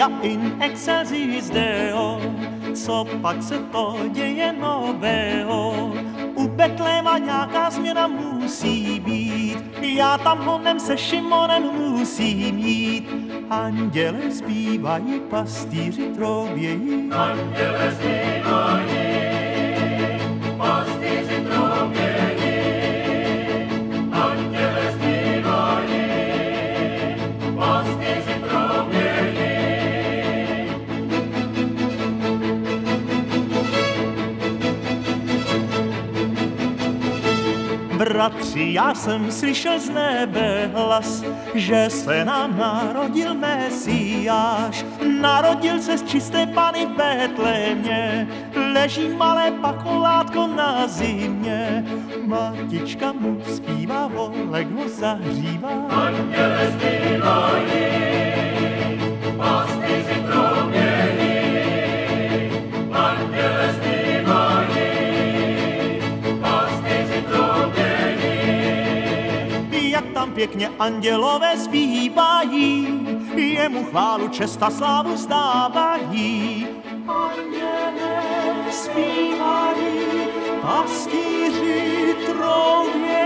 Gloria in excelsis Deo, co pak se to děje nového? U Betléma nějaká změna musí být, já tam honem se Šimonem musím jít. Anděle zpívají, pastýři troubějí. Anděle zpívají, pastýři troubějí. Anděle zpívají, pastýři troubějí. Bratři, já jsem slyšel z nebe hlas, že se nám narodil Mesiáš. Narodil se z čisté Panny v Betlémě, leží malé pakolátko na zimě. Matička mu zpívá, volek ho zahřívá. Anděle zpívají, pastýři troubějí. Anděle zpívají, pastýři troubějí. Jak tam pěkně andělové zpívají, jemu chválu, čest a slávu vzdávají. Anděle zpívají, pastýři troubějí.